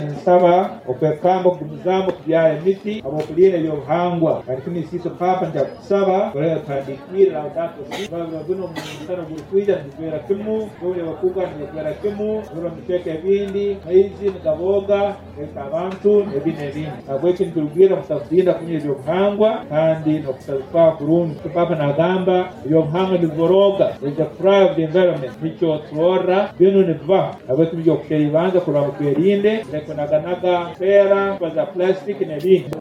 nsaba okwekamba okumuzamu kubyaye emiti abokulina ebyobuhangwa kati isiso papa njakusaba kolera tandikira laudato si babuno mungano gurikwija nitwera kimu bole bakuga nitwera kimu bolo muteka ebindi maizi ngaboga abantu ebindi abweki nturubwira mutafudinda kunye ebyobuhangwa kandi nokusaba kurungi papa nagamba ebyobuhangwa niboroga the fry of the environment hicho tuora bino niva abweki byo kusheribanza kuraba kwerinde lekonaganaga pera kwa za plastic nebindi